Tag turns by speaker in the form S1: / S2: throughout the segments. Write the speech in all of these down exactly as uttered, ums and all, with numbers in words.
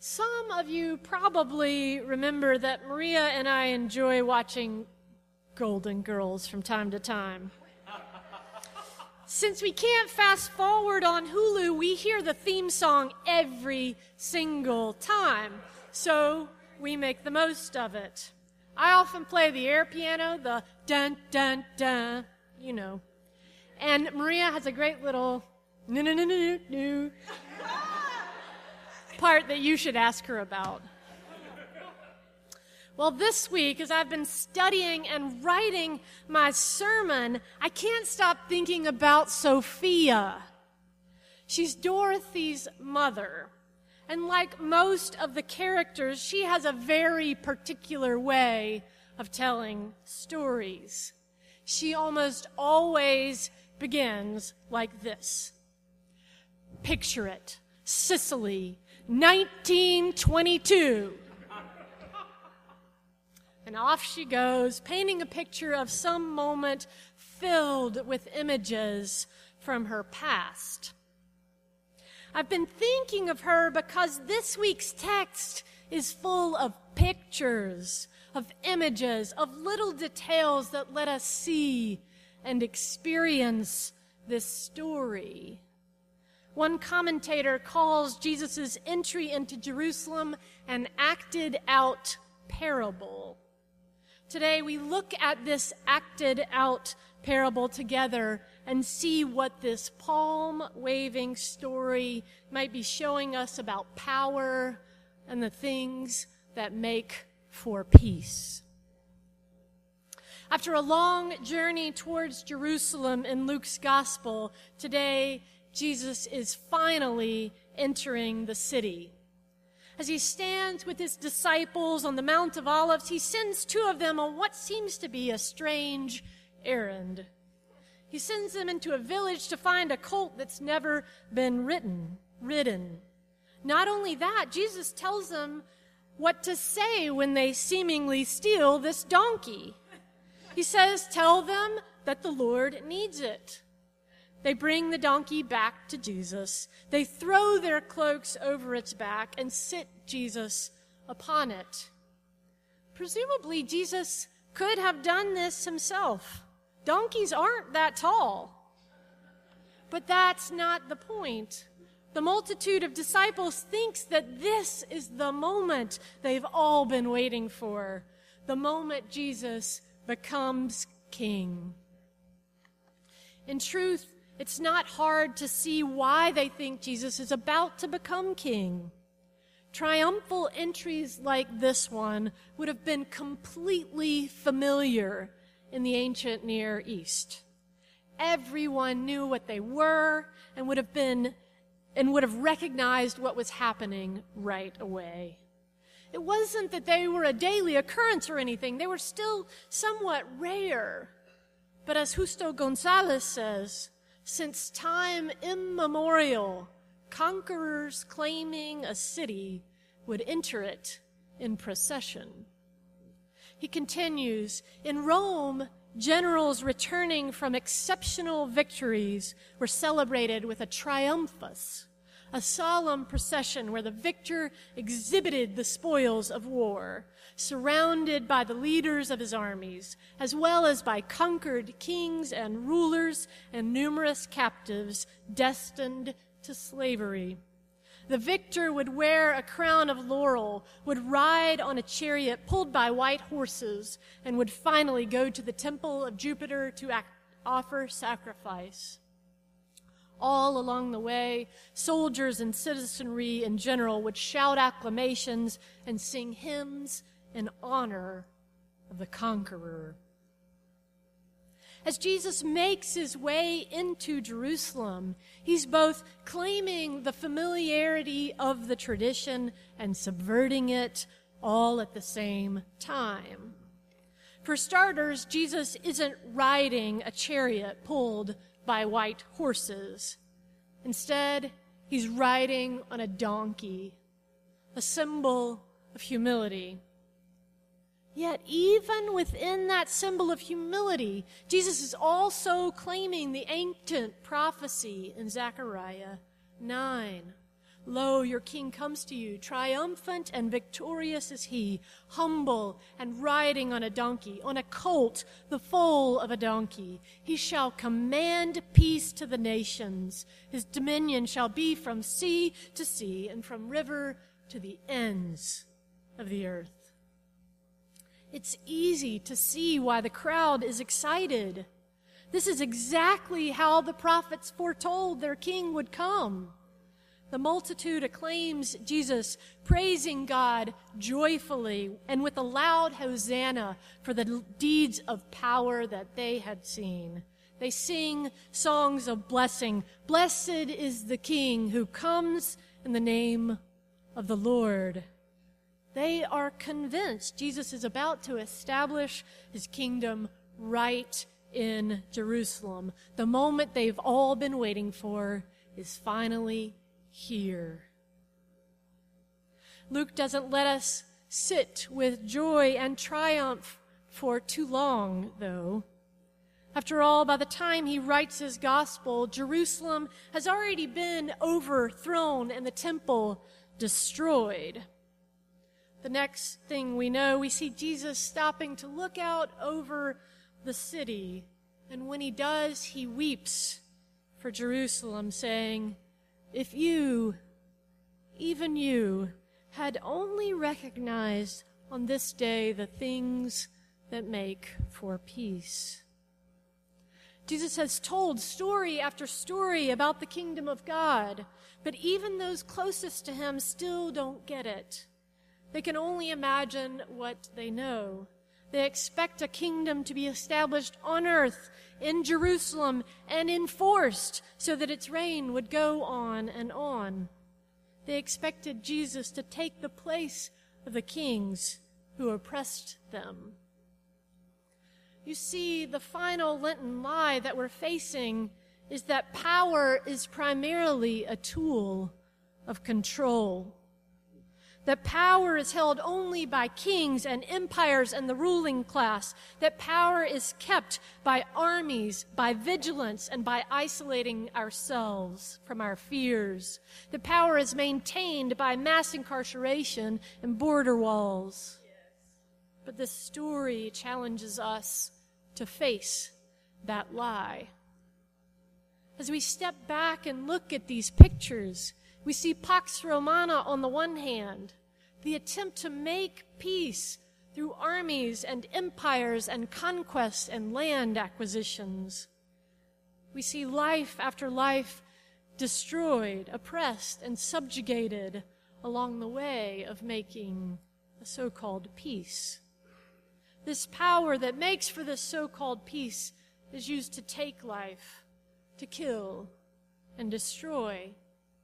S1: Some of you probably remember that Maria and I enjoy watching Golden Girls from time to time. Since we can't fast forward on Hulu, we hear the theme song every single time, so we make the most of it. I often play the air piano, the dun dun dun, you know. And Maria has a great little no no no no no part that you should ask her about. Well, this week, as I've been studying and writing my sermon, I can't stop thinking about Sophia. She's Dorothy's mother. And like most of the characters, she has a very particular way of telling stories. She almost always begins like this. Picture it. Sicily, nineteen twenty-two. And off she goes, painting a picture of some moment filled with images from her past. I've been thinking of her because this week's text is full of pictures, of images, of little details that let us see and experience this story. One commentator calls Jesus' entry into Jerusalem an acted out parable. Today we look at this acted out parable together and see what this palm-waving story might be showing us about power and the things that make for peace. After a long journey towards Jerusalem in Luke's gospel, today Jesus is finally entering the city. As he stands with his disciples on the Mount of Olives, he sends two of them on what seems to be a strange errand. He sends them into a village to find a colt that's never been ridden. ridden. Not only that, Jesus tells them what to say when they seemingly steal this donkey. He says, tell them that the Lord needs it. They bring the donkey back to Jesus. They throw their cloaks over its back and sit Jesus upon it. Presumably, Jesus could have done this himself. Donkeys aren't that tall. But that's not the point. The multitude of disciples thinks that this is the moment they've all been waiting for, the moment Jesus becomes king. In truth, it's not hard to see why they think Jesus is about to become king. Triumphal entries like this one would have been completely familiar in the ancient Near East. Everyone knew what they were and would have been and would have recognized what was happening right away. It wasn't that they were a daily occurrence or anything. They were still somewhat rare. But as Justo Gonzalez says, since time immemorial, conquerors claiming a city would enter it in procession. He continues, in Rome, generals returning from exceptional victories were celebrated with a triumphus, a solemn procession where the victor exhibited the spoils of war, surrounded by the leaders of his armies, as well as by conquered kings and rulers and numerous captives destined to slavery. The victor would wear a crown of laurel, would ride on a chariot pulled by white horses, and would finally go to the temple of Jupiter to act, offer sacrifice. All along the way, soldiers and citizenry in general would shout acclamations and sing hymns in honor of the conqueror. As Jesus makes his way into Jerusalem, he's both claiming the familiarity of the tradition and subverting it all at the same time. For starters, Jesus isn't riding a chariot pulled by white horses. Instead, he's riding on a donkey, a symbol of humility. Yet even within that symbol of humility, Jesus is also claiming the ancient prophecy in Zechariah nine. Lo, your king comes to you, triumphant and victorious is he, humble and riding on a donkey, on a colt, the foal of a donkey. He shall command peace to the nations. His dominion shall be from sea to sea and from river to the ends of the earth. It's easy to see why the crowd is excited. This is exactly how the prophets foretold their king would come. The multitude acclaims Jesus, praising God joyfully and with a loud hosanna for the deeds of power that they had seen. They sing songs of blessing. Blessed is the King who comes in the name of the Lord. They are convinced Jesus is about to establish his kingdom right in Jerusalem. The moment they've all been waiting for is finally here. Luke doesn't let us sit with joy and triumph for too long, though. After all, by the time he writes his gospel, Jerusalem has already been overthrown and the temple destroyed. The next thing we know, we see Jesus stopping to look out over the city, and when he does, he weeps for Jerusalem, saying, "If you, even you, had only recognized on this day the things that make for peace." Jesus has told story after story about the kingdom of God, but even those closest to him still don't get it. They can only imagine what they know. They expect a kingdom to be established on earth, in Jerusalem, and enforced so that its reign would go on and on. They expected Jesus to take the place of the kings who oppressed them. You see, the final Lenten lie that we're facing is that power is primarily a tool of control. That power is held only by kings and empires and the ruling class. That power is kept by armies, by vigilance, and by isolating ourselves from our fears. That power is maintained by mass incarceration and border walls. But this story challenges us to face that lie. As we step back and look at these pictures, we see Pax Romana on the one hand, the attempt to make peace through armies and empires and conquests and land acquisitions. We see life after life destroyed, oppressed, and subjugated along the way of making a so-called peace. This power that makes for this so-called peace is used to take life, to kill, and destroy.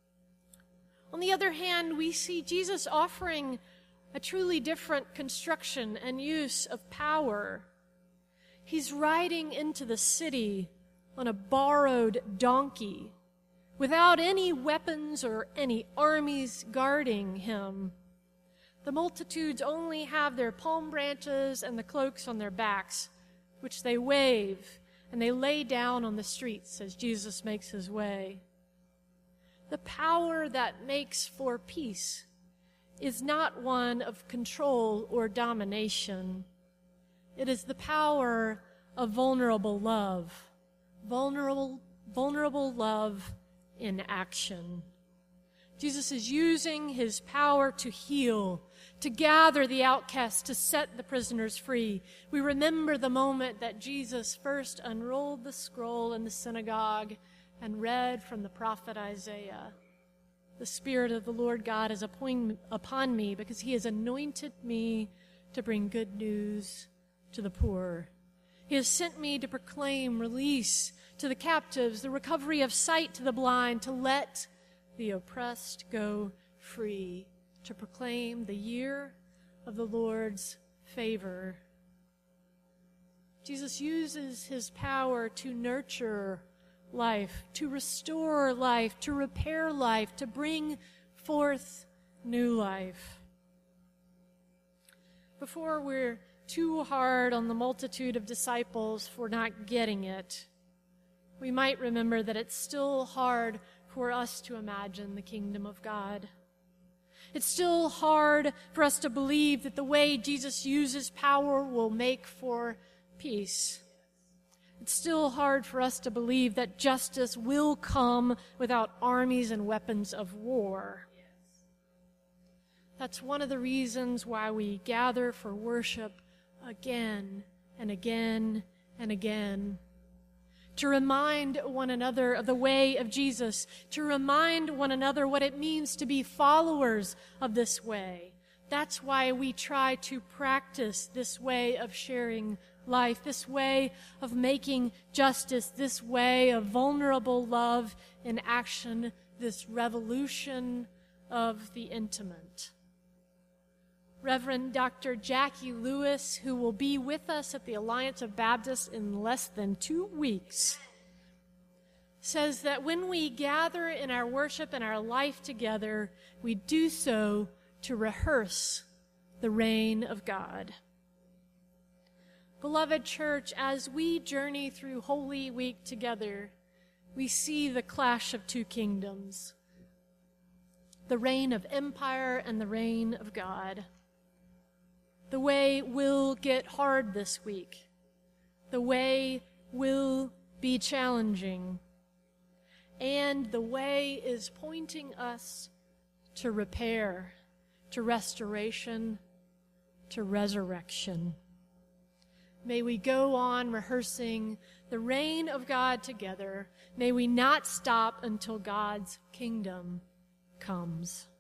S1: On the other hand, we see Jesus offering a truly different construction and use of power. He's riding into the city on a borrowed donkey, without any weapons or any armies guarding him. The multitudes only have their palm branches and the cloaks on their backs, which they wave and they lay down on the streets as Jesus makes his way. The power that makes for peace is not one of control or domination. It is the power of vulnerable love, vulnerable, vulnerable love in action. Jesus is using his power to heal, to gather the outcasts, to set the prisoners free. We remember the moment that Jesus first unrolled the scroll in the synagogue and read from the prophet Isaiah. "The Spirit of the Lord God is upon me because he has anointed me to bring good news to the poor. He has sent me to proclaim release to the captives, the recovery of sight to the blind, to let the oppressed go free, to proclaim the year of the Lord's favor." Jesus uses his power to nurture life, to restore life, to repair life, to bring forth new life. Before we're too hard on the multitude of disciples for not getting it, we might remember that it's still hard for us to imagine the kingdom of God. It's still hard for us to believe that the way Jesus uses power will make for peace. It's still hard for us to believe that justice will come without armies and weapons of war. That's one of the reasons why we gather for worship again and again and again. To remind one another of the way of Jesus, to remind one another what it means to be followers of this way. That's why we try to practice this way of sharing life, this way of making justice, this way of vulnerable love in action, this revolution of the intimate. Reverend Doctor Jackie Lewis, who will be with us at the Alliance of Baptists in less than two weeks, says that when we gather in our worship and our life together, we do so to rehearse the reign of God. Beloved church, as we journey through Holy Week together, we see the clash of two kingdoms, the reign of empire and the reign of God. The way will get hard this week. The way will be challenging. And the way is pointing us to repair, to restoration, to resurrection. May we go on rehearsing the reign of God together. May we not stop until God's kingdom comes.